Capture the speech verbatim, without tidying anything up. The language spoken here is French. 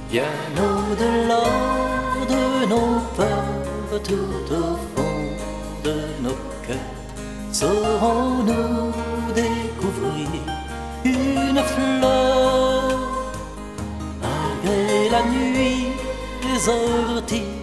Bien au-delà de nos peurs, tout au fond de nos cœurs, saurons-nous découvrir une fleur malgré la nuit, les orties